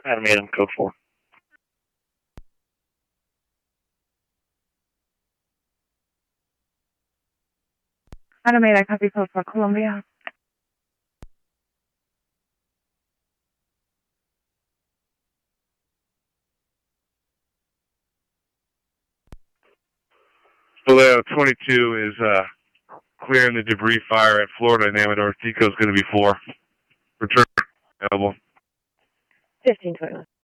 Adam 8, I'm code 4. Adam 8, I copy code for Columbia. Vallejo 22 is clearing the debris fire at Florida and Amador. Tico's going to be 4. Return available. 1521.